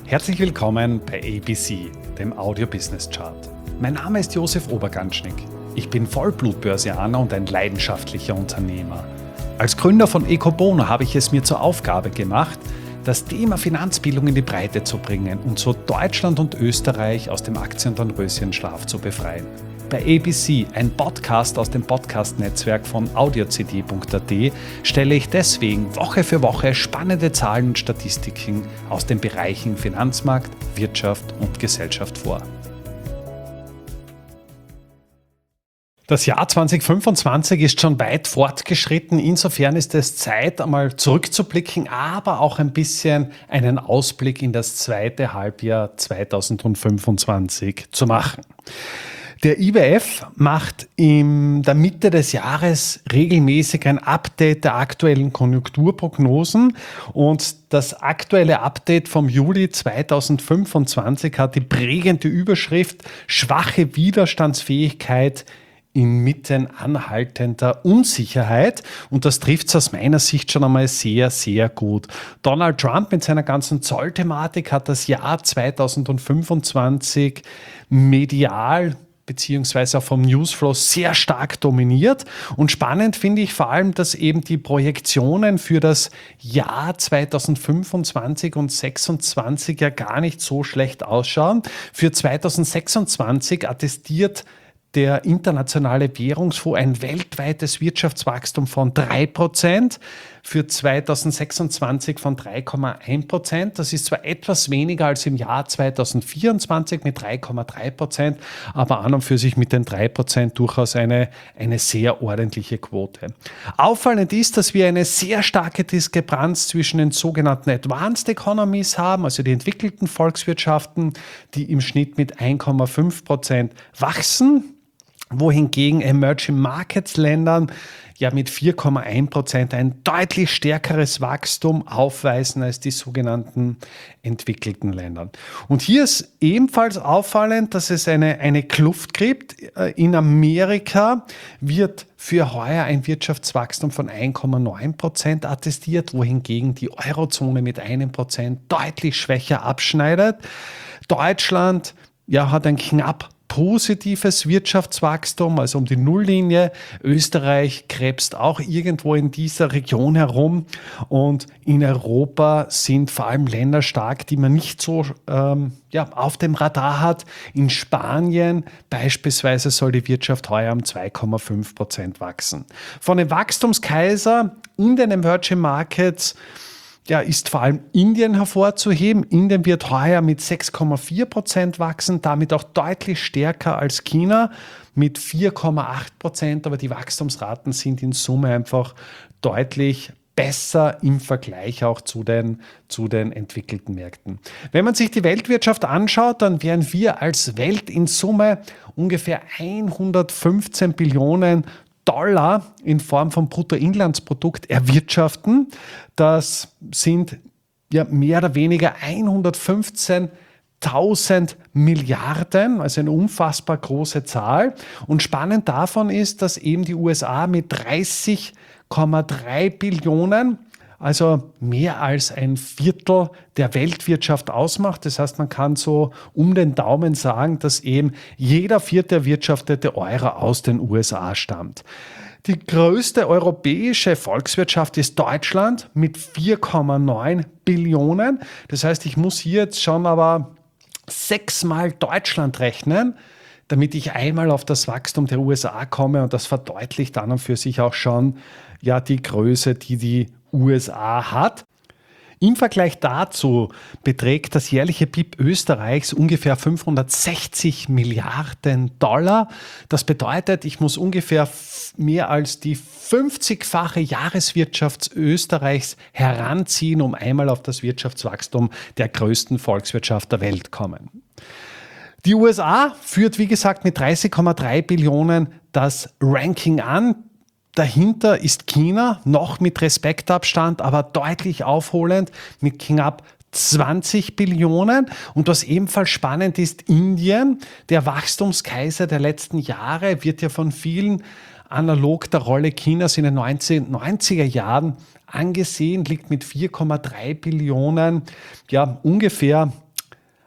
Herzlich willkommen bei ABC, dem Audio Business Chart. Mein Name ist Josef Oberganschnick. Ich bin Vollblut-Börsianer und ein leidenschaftlicher Unternehmer. Als Gründer von Ecobono habe ich es mir zur Aufgabe gemacht, das Thema Finanzbildung in die Breite zu bringen und so Deutschland und Österreich aus dem Aktiendornröschenschlaf zu befreien. Bei ABC, ein Podcast aus dem Podcast-Netzwerk von audiocd.at, stelle ich deswegen Woche für Woche spannende Zahlen und Statistiken aus den Bereichen Finanzmarkt, Wirtschaft und Gesellschaft vor. Das Jahr 2025 ist schon weit fortgeschritten. Insofern ist es Zeit, einmal zurückzublicken, aber auch ein bisschen einen Ausblick in das zweite Halbjahr 2025 zu machen. Der IWF macht in der Mitte des Jahres regelmäßig ein Update der aktuellen Konjunkturprognosen und das aktuelle Update vom Juli 2025 hat die prägende Überschrift Schwache Widerstandsfähigkeit inmitten anhaltender Unsicherheit. Und das trifft es aus meiner Sicht schon einmal sehr, sehr gut. Donald Trump mit seiner ganzen Zollthematik hat das Jahr 2025 medial beziehungsweise auch vom Newsflow sehr stark dominiert. Und spannend finde ich vor allem, dass eben die Projektionen für das Jahr 2025 und 2026 ja gar nicht so schlecht ausschauen. Für 2026 attestiert der Internationale Währungsfonds ein weltweites Wirtschaftswachstum von 3%, für 2026 von 3,1%. Das ist zwar etwas weniger als im Jahr 2024 mit 3,3%, aber an und für sich mit den 3% durchaus eine sehr ordentliche Quote. Auffallend ist, dass wir eine sehr starke Diskrepanz zwischen den sogenannten Advanced Economies haben, also die entwickelten Volkswirtschaften, die im Schnitt mit 1,5% wachsen, wohingegen Emerging Markets Ländern ja mit 4,1% ein deutlich stärkeres Wachstum aufweisen als die sogenannten entwickelten Ländern. Und hier ist ebenfalls auffallend, dass es eine Kluft gibt. In Amerika wird für heuer ein Wirtschaftswachstum von 1,9% attestiert, wohingegen die Eurozone mit 1% deutlich schwächer abschneidet. Deutschland hat ein knapp positives Wirtschaftswachstum, also um die Nulllinie. Österreich krebst auch irgendwo in dieser Region herum und in Europa sind vor allem Länder stark, die man nicht so auf dem Radar hat. In Spanien beispielsweise soll die Wirtschaft heuer um 2,5% wachsen. Von den Wachstumskaiser in den Emerging Markets ist vor allem Indien hervorzuheben. Indien wird heuer mit 6,4% wachsen, damit auch deutlich stärker als China mit 4,8%. Aber die Wachstumsraten sind in Summe einfach deutlich besser im Vergleich auch zu den entwickelten Märkten. Wenn man sich die Weltwirtschaft anschaut, dann werden wir als Welt in Summe ungefähr 115 Billionen Dollar in Form von Bruttoinlandsprodukt erwirtschaften. Das sind mehr oder weniger 115.000 Milliarden, also eine unfassbar große Zahl. Und spannend davon ist, dass eben die USA mit 30,3 Billionen, also mehr als ein Viertel der Weltwirtschaft ausmacht. Das heißt, man kann so um den Daumen sagen, dass eben jeder vierte erwirtschaftete Euro aus den USA stammt. Die größte europäische Volkswirtschaft ist Deutschland mit 4,9 Billionen. Das heißt, ich muss hier jetzt schon aber 6-mal Deutschland rechnen, damit ich einmal auf das Wachstum der USA komme. Und das verdeutlicht an und für sich auch schon die Größe, die USA hat. Im Vergleich dazu beträgt das jährliche BIP Österreichs ungefähr 560 Milliarden Dollar. Das bedeutet, ich muss ungefähr mehr als die 50-fache Jahreswirtschaft Österreichs heranziehen, um einmal auf das Wirtschaftswachstum der größten Volkswirtschaft der Welt kommen. Die USA führt, wie gesagt, mit 30,3 Billionen das Ranking an. Dahinter ist China, noch mit Respektabstand, aber deutlich aufholend mit knapp 20 Billionen. Und was ebenfalls spannend ist, Indien, der Wachstumskaiser der letzten Jahre, wird ja von vielen analog der Rolle Chinas in den 1990er Jahren angesehen, liegt mit 4,3 Billionen ungefähr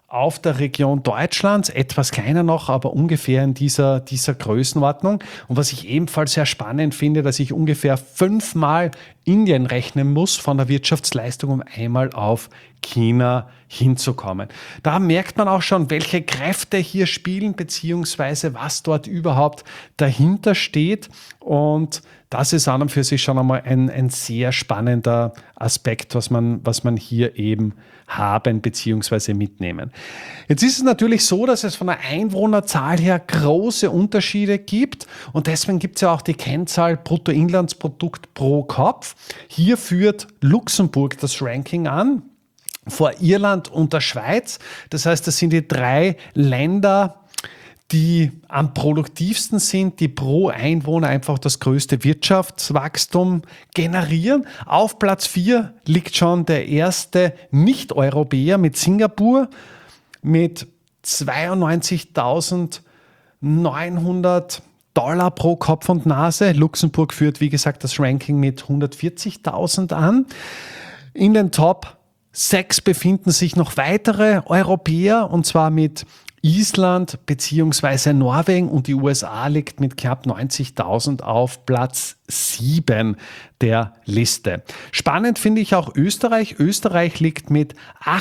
auf der Region Deutschlands, etwas kleiner noch, aber ungefähr in dieser Größenordnung. Und was ich ebenfalls sehr spannend finde, dass ich ungefähr 5-mal Indien rechnen muss von der Wirtschaftsleistung, um einmal auf China hinzukommen. Da merkt man auch schon, welche Kräfte hier spielen, beziehungsweise was dort überhaupt dahinter steht. Und das ist an und für sich schon einmal ein sehr spannender Aspekt, was man hier eben haben bzw. mitnehmen. Jetzt ist es natürlich so, dass es von der Einwohnerzahl her große Unterschiede gibt und deswegen gibt es ja auch die Kennzahl Bruttoinlandsprodukt pro Kopf. Hier führt Luxemburg das Ranking an, vor Irland und der Schweiz. Das heißt, das sind die 3 Länder, die am produktivsten sind, die pro Einwohner einfach das größte Wirtschaftswachstum generieren. Auf Platz 4 liegt schon der erste Nicht-Europäer mit Singapur mit 92.900 $ pro Kopf und Nase. Luxemburg führt, wie gesagt, das Ranking mit 140.000 an. In den Top 6 befinden sich noch weitere Europäer, und zwar mit Island bzw. Norwegen, und die USA liegt mit knapp 90.000 auf Platz 7 der Liste. Spannend finde ich auch Österreich. Österreich liegt mit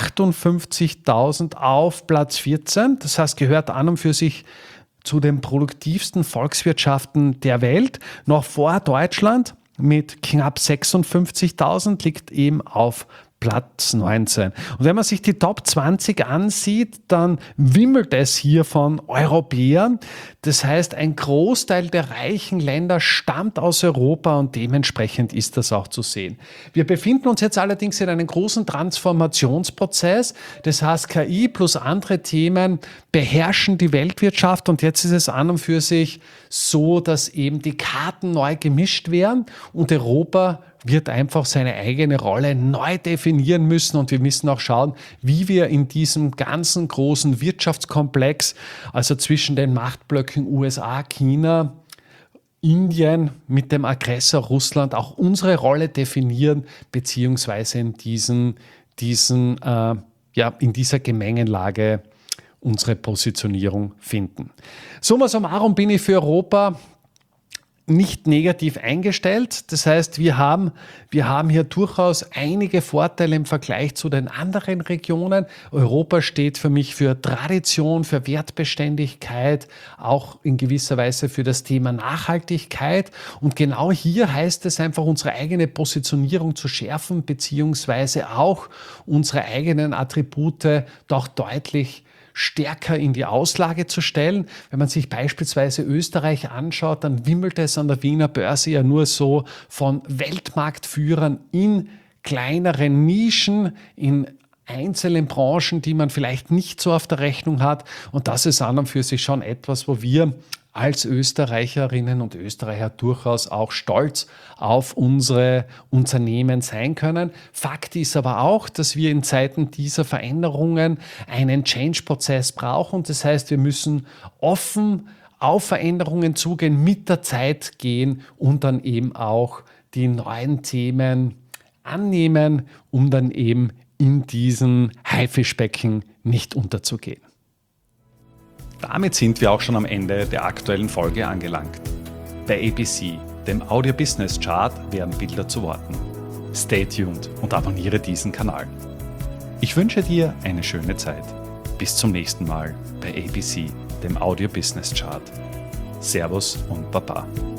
58.000 auf Platz 14. Das heißt, gehört an und für sich zu den produktivsten Volkswirtschaften der Welt. Noch vor Deutschland mit knapp 56.000 liegt eben auf Platz 19. Und wenn man sich die Top 20 ansieht, dann wimmelt es hier von Europäern. Das heißt, ein Großteil der reichen Länder stammt aus Europa und dementsprechend ist das auch zu sehen. Wir befinden uns jetzt allerdings in einem großen Transformationsprozess. Das heißt, KI plus andere Themen beherrschen die Weltwirtschaft und jetzt ist es an und für sich so, dass eben die Karten neu gemischt werden und Europa wird einfach seine eigene Rolle neu definieren müssen und wir müssen auch schauen, wie wir in diesem ganzen großen Wirtschaftskomplex, also zwischen den Machtblöcken USA, China, Indien mit dem Aggressor Russland auch unsere Rolle definieren, beziehungsweise in dieser Gemengelage unsere Positionierung finden. Summa summarum bin ich für Europa nicht negativ eingestellt. Das heißt, wir haben hier durchaus einige Vorteile im Vergleich zu den anderen Regionen. Europa steht für mich für Tradition, für Wertbeständigkeit, auch in gewisser Weise für das Thema Nachhaltigkeit. Und genau hier heißt es einfach, unsere eigene Positionierung zu schärfen, beziehungsweise auch unsere eigenen Attribute doch deutlich stärker in die Auslage zu stellen. Wenn man sich beispielsweise Österreich anschaut, dann wimmelt es an der Wiener Börse ja nur so von Weltmarktführern in kleineren Nischen, in einzelnen Branchen, die man vielleicht nicht so auf der Rechnung hat. Und das ist an und für sich schon etwas, wo wir als Österreicherinnen und Österreicher durchaus auch stolz auf unsere Unternehmen sein können. Fakt ist aber auch, dass wir in Zeiten dieser Veränderungen einen Change-Prozess brauchen. Das heißt, wir müssen offen auf Veränderungen zugehen, mit der Zeit gehen und dann eben auch die neuen Themen annehmen, um dann eben in diesem Haifischbecken nicht unterzugehen. Damit sind wir auch schon am Ende der aktuellen Folge angelangt. Bei ABC, dem Audio Business Chart, werden Bilder zu Worten. Stay tuned und abonniere diesen Kanal. Ich wünsche dir eine schöne Zeit. Bis zum nächsten Mal bei ABC, dem Audio Business Chart. Servus und Baba.